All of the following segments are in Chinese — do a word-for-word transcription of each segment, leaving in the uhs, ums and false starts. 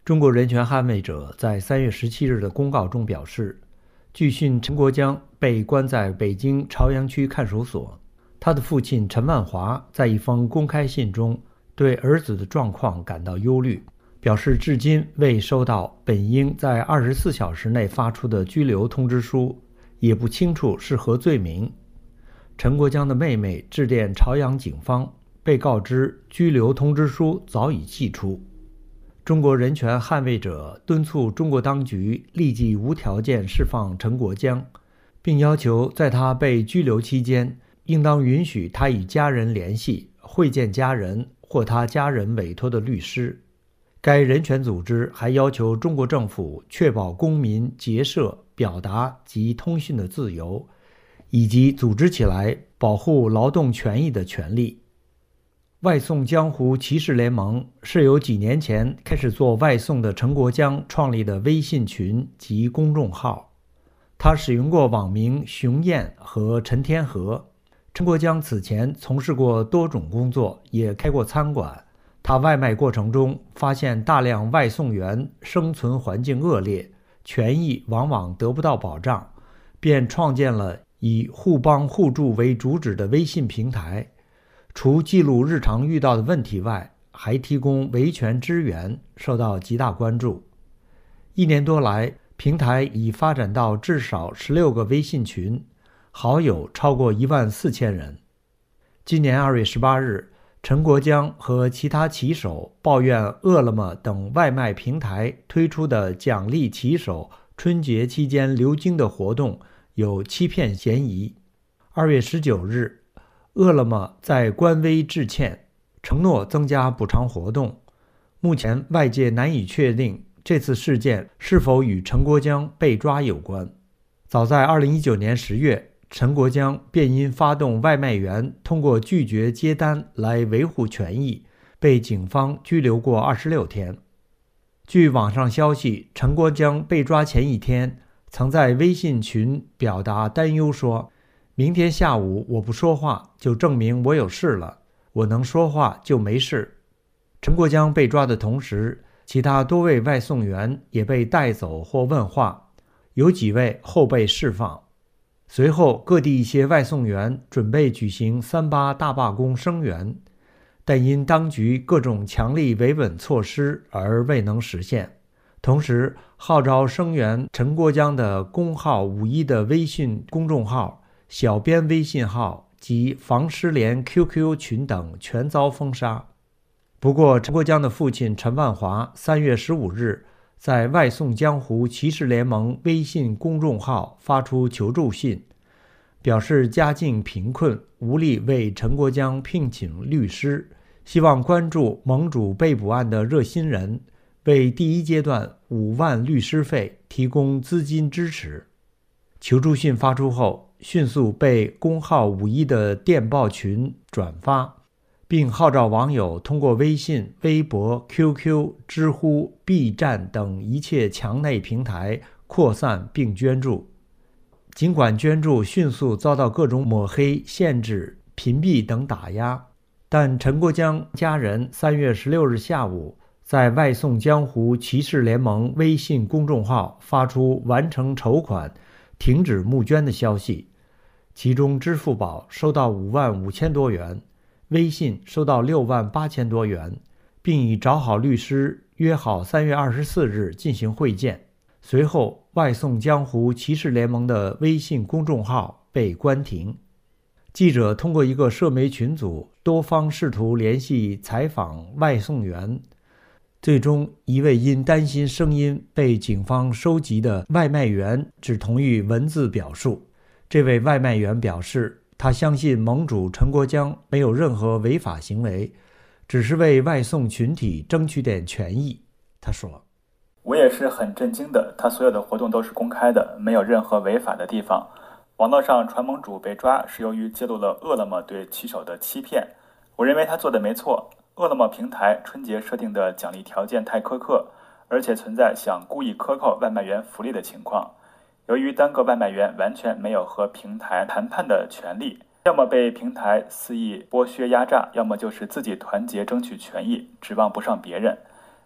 中国人权捍卫者在三月十七日的公告中表示，据讯陈国江被关在北京朝阳区看守所。他的父亲陈万华在一封公开信中对儿子的状况感到忧虑，表示至今未收到本应在二十四小时内发出的拘留通知书，也不清楚是何罪名。陈国江的妹妹致电朝阳警方，被告知拘留通知书早已寄出。中国人权捍卫者敦促中国当局立即无条件释放陈国江，并要求在他被拘留期间，应当允许他与家人联系、会见家人或他家人委托的律师。该人权组织还要求中国政府确保公民结社、表达及通讯的自由，以及组织起来保护劳动权益的权利。外送江湖骑士联盟是由几年前开始做外送的陈国江创立的微信群及公众号，他使用过网名熊燕和陈天河。陈国江此前从事过多种工作，也开过餐馆。他外卖过程中发现大量外送员生存环境恶劣，权益往往得不到保障，便创建了以互帮互助为主旨的微信平台。除记录日常遇到的问题外，还提供维权支援，受到极大关注。一年多来，平台已发展到至少十六个微信群，好友超过一万四千人。今年二月十八日，陈国江和其他骑手抱怨饿了么等外卖平台推出的奖励骑手春节期间流经的活动有欺骗嫌疑。二月十九日，饿了么在官微致歉，承诺增加补偿活动。目前外界难以确定这次事件是否与陈国江被抓有关。早在二零一九年十月，陈国江便因发动外卖员通过拒绝接单来维护权益，被警方拘留过二十六天。据网上消息，陈国江被抓前一天曾在微信群表达担忧说，明天下午我不说话，就证明我有事了，我能说话就没事。陈国江被抓的同时，其他多位外送员也被带走或问话，有几位后被释放。随后各地一些外送员准备举行三八大罢工声援，但因当局各种强力维稳措施而未能实现。同时号召声援陈国江的公号五一的微信公众号、小编微信号及防失联 Q Q 群等全遭封杀。不过陈国江的父亲陈万华三月十五日在外送江湖骑士联盟微信公众号发出求助信，表示家境贫困，无力为陈国江聘请律师，希望关注盟主被捕案的热心人，为第一阶段五万律师费提供资金支持。求助信发出后，迅速被公号五一的电报群转发，并号召网友通过微信、微博、Q Q、知乎、B 站等一切墙内平台扩散并捐助。尽管捐助迅速遭到各种抹黑、限制、屏蔽等打压，但陈国江家人三月十六日下午在外送江湖骑士联盟微信公众号发出完成筹款、停止募捐的消息，其中支付宝收到五万五千多元，微信收到六万八千多元，并已找好律师，约好三月二十四日进行会见。随后，外送江湖骑士联盟的微信公众号被关停。记者通过一个社媒群组多方试图联系采访外送员，最终一位因担心声音被警方收集的外卖员只同意文字表述。这位外卖员表示，他相信盟主陈国江没有任何违法行为，只是为外送群体争取点权益。他说， 我也是很震惊的，他所有的活动都是公开的，没有任何违法的地方。网络上传盟主被抓是由于揭露了饿了么对骑手的欺骗，我认为他做的没错。饿了么平台春节设定的奖励条件太苛刻，而且存在想故意克扣外卖员福利的情况。由于单个外卖员完全没有和平台谈判的权利，要么被平台肆意剥削压榨，要么就是自己团结争取权益，指望不上别人。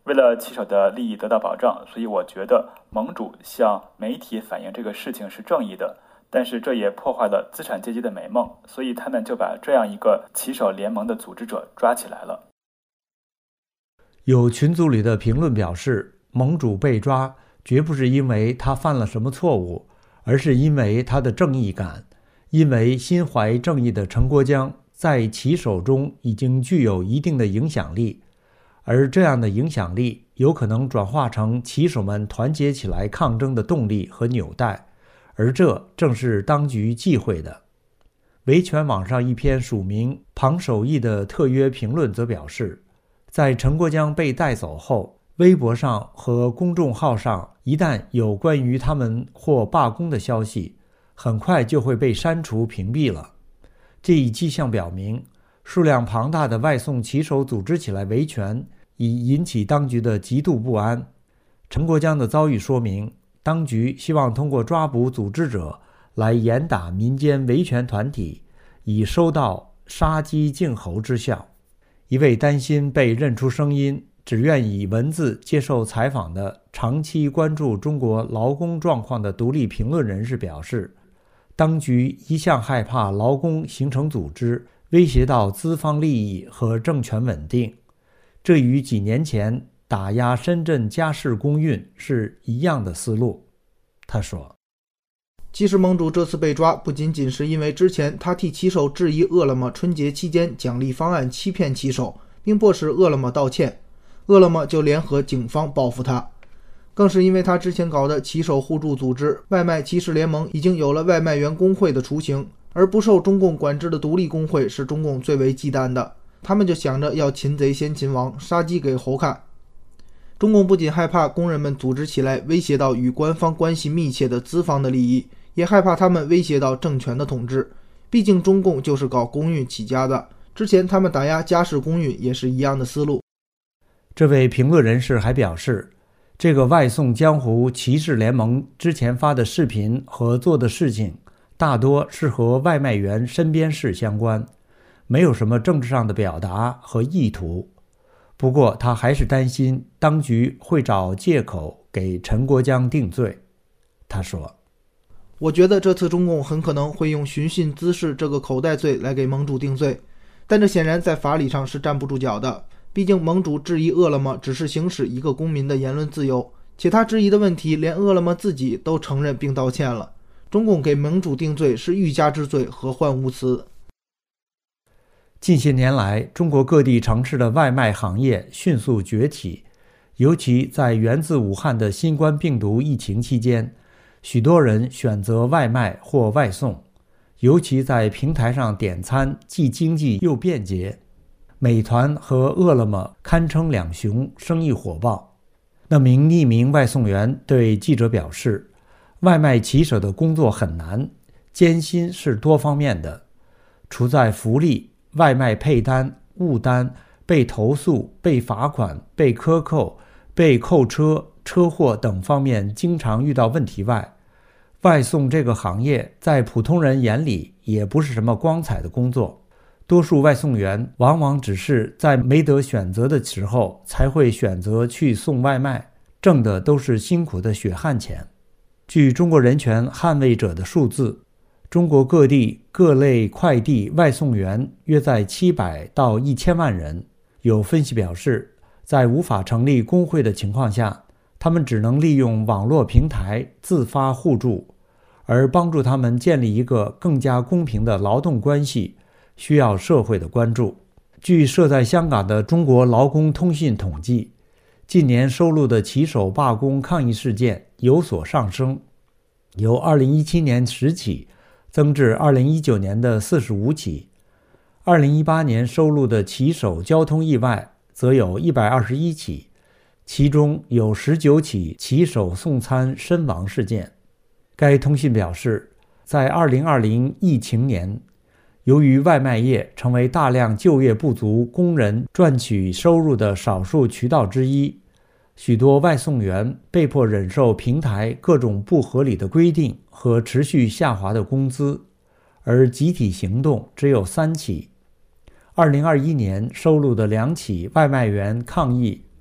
为了骑手的利益得到保障，所以我觉得盟主向媒体反映这个事情是正义的，但是这也破坏了资产阶级的美梦，所以他们就把这样一个骑手联盟的组织者抓起来了。 有群组里的评论表示，盟主被抓绝不是因为他犯了什么错误，而是因为他的正义感，因为心怀正义的陈国江在骑手中已经具有一定的影响力，而这样的影响力有可能转化成骑手们团结起来抗争的动力和纽带，而这正是当局忌讳的。维权网上一篇署名庞守义的特约评论则表示，在陈国江被带走后，微博上和公众号上一旦有关于他们或罢工的消息，很快就会被删除屏蔽了。这一迹象表明，数量庞大的外送骑手组织起来维权，已引起当局的极度不安。陈国江的遭遇说明，当局希望通过抓捕组织者来严打民间维权团体，以收到杀鸡儆猴之效。一位担心被认出声音，只愿以文字接受采访的长期关注中国劳工状况的独立评论人士表示，当局一向害怕劳工形成组织，威胁到资方利益和政权稳定，这与几年前打压深圳家事公运是一样的思路。他说， 其实盟主这次被抓不仅仅是因为之前他替骑手质疑饿了么春节期间奖励方案欺骗骑手，并迫使饿了么道歉，饿了么就联合警方报复他，更是因为他之前搞的骑手互助组织外卖骑士联盟已经有了外卖员工会的雏形，而不受中共管制的独立工会是中共最为忌惮的，他们就想着要擒贼先擒王，杀鸡给猴看。中共不仅害怕工人们组织起来威胁到与官方关系密切的资方的利益，也害怕他们威胁到政权的统治，毕竟中共就是搞公运起家的，之前他们打压家事公运也是一样的思路。 这位评论人士还表示，这个外送江湖骑士联盟之前发的视频和做的事情大多是和外卖员身边事相关，没有什么政治上的表达和意图。不过他还是担心当局会找借口给陈国江定罪。他说， 我觉得这次中共很可能会用寻衅滋事这个口袋罪来给盟主定罪，但这显然在法理上是站不住脚的，毕竟盟主质疑饿了么只是行使一个公民的言论自由，且他质疑的问题连饿了么自己都承认并道歉了，中共给盟主定罪是欲加之罪，何患无辞。 近些年来，中国各地城市的外卖行业迅速崛起，尤其在源自武汉的新冠病毒疫情期间，许多人选择外卖或外送，尤其在平台上点餐既经济又便捷。美团和饿了么堪称两雄，生意火爆。那名匿名外送员对记者表示，外卖骑手的工作很难，艰辛是多方面的，除在福利、外卖配单、误单、被投诉、被罚款、被克扣、被扣车、车祸等方面经常遇到问题外，外送这个行业在普通人眼里也不是什么光彩的工作。多数外送员往往只是在没得选择的时候才会选择去送外卖，挣的都是辛苦的血汗钱。据中国人权捍卫者的数字，中国各地各类快递外送员约在七百到一千万人。有分析表示，在无法成立工会的情况下，他们只能利用网络平台自发互助，而帮助他们建立一个更加公平的劳动关系需要社会的关注。据设在香港的中国劳工通信统计，近年收录的骑手罢工抗议事件有所上升，由二零一七年十起增至二零一九年的四十五起。二零一八年收录的骑手交通意外则有一百二十一起，其中有十九起骑手送餐身亡事件。该通信表示，在二零二零疫情年，由于外卖业成为大量就业不足工人赚取收入的少数渠道之一，许多外送员被迫忍受平台各种不合理的规定和持续下滑的工资，而集体行动只有三起。二零二一年收录的两起外卖员抗议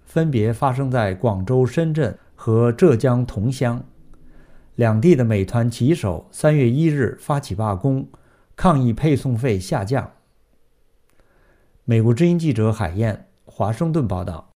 分别发生在广州、深圳和浙江桐乡。两地的美团骑手三月一日发起罢工，抗议配送费下降。美国之音记者海燕，华盛顿报道。